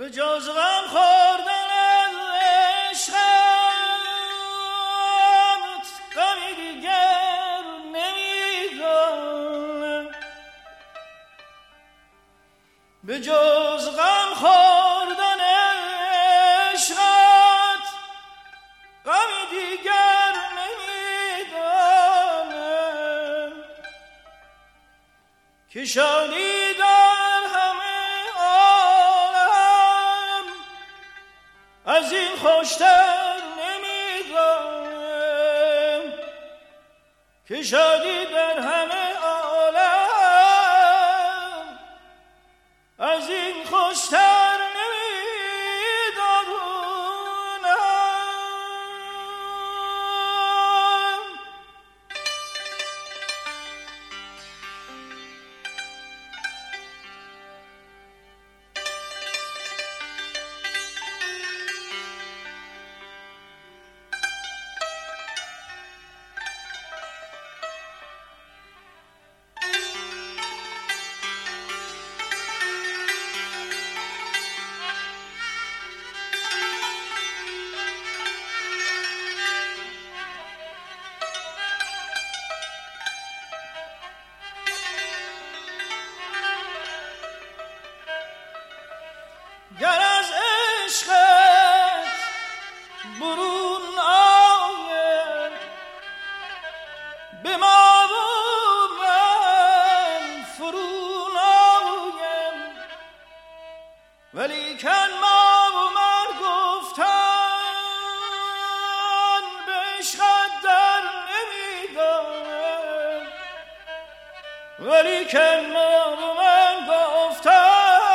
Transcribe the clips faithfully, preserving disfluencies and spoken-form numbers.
به جز غم خوردن از عشقت غمی دیگر نمیدانم، به جز غم خوردن عشقت غمی دیگر نمیدانم، که شادی در همه عالم از این خوشتر نمیدانم، که شادی در همه عالم از این خوشتر گر از عشقت برون آید به ما و من فرون آیم، ولیکن ما و من گفتن به عشقت در نمیدانم، ولیکن ما و من گفتن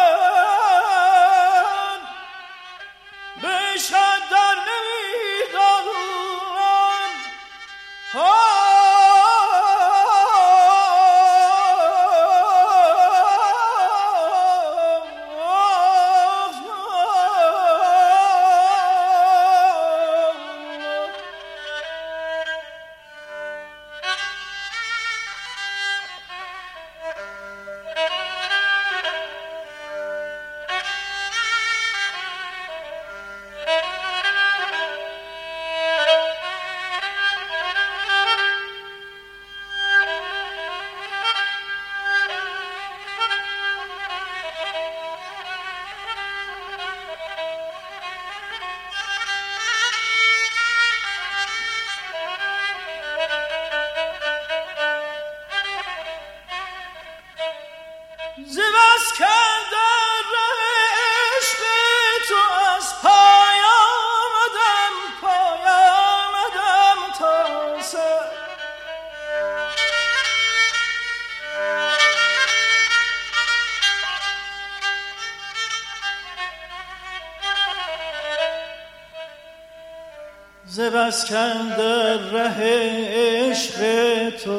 ز بس کندر ره عشق تو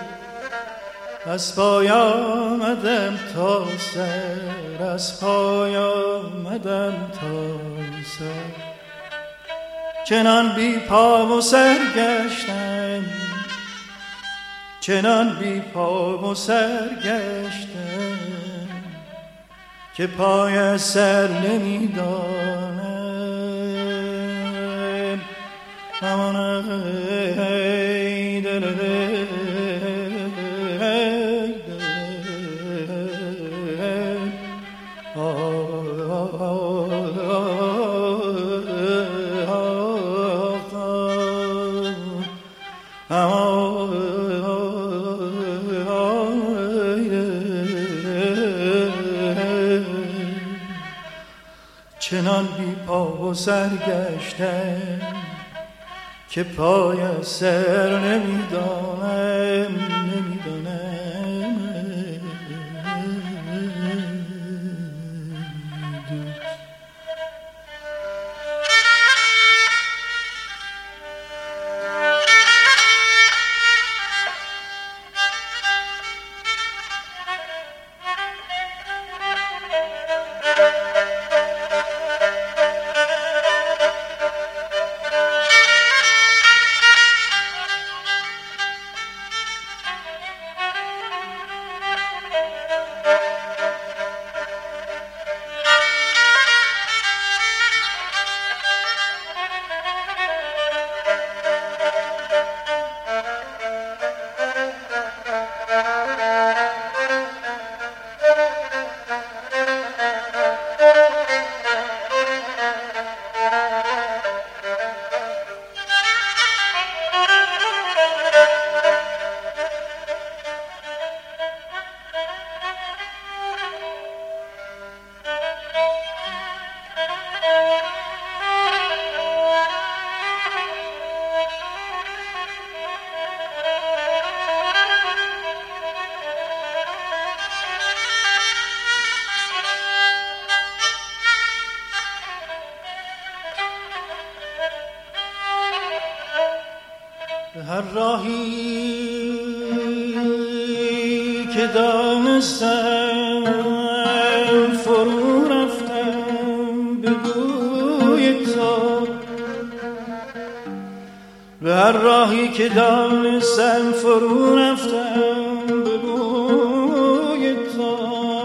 از پای آمدم تا سر، از پای آمدم تا سر، چنان بی پا و سر گشتم، چنان بی پا و سر گشتم که پای سر نمیدانم. امان ای دل دل چنان بی پا و سر گشتم که پای سر نمیدانم نمیدانم. هر راهی که دانستم فرو رفتم به بوی تو، به هر راهی که دانستم فرو رفتم به بوی تو.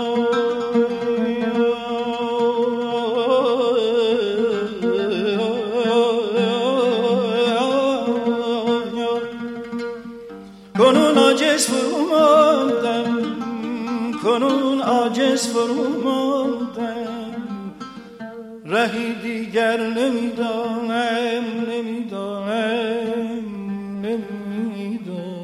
کنون عاجز فرو ماندم، کنون عاجز فرو ماندم، رهی دیگر نمیدانم، نمیدانم، نمیدانم.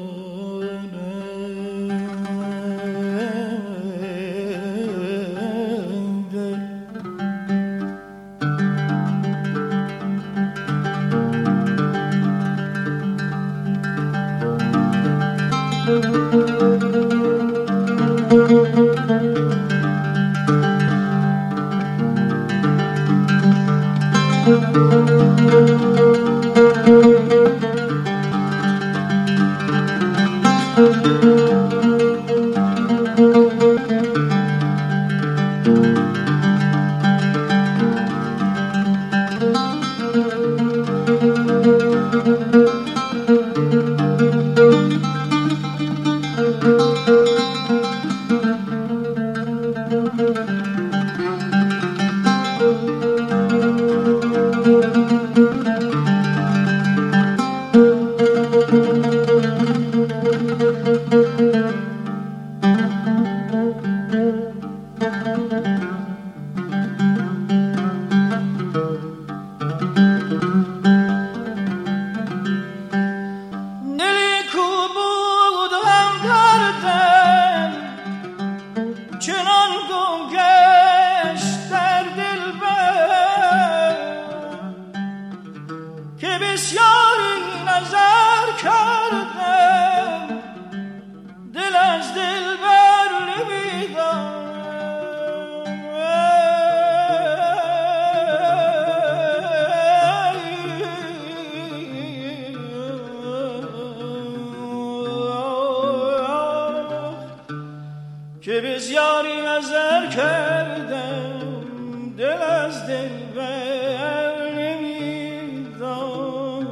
که بسیاری نظر کردم، دل از دل بر نمیدانم.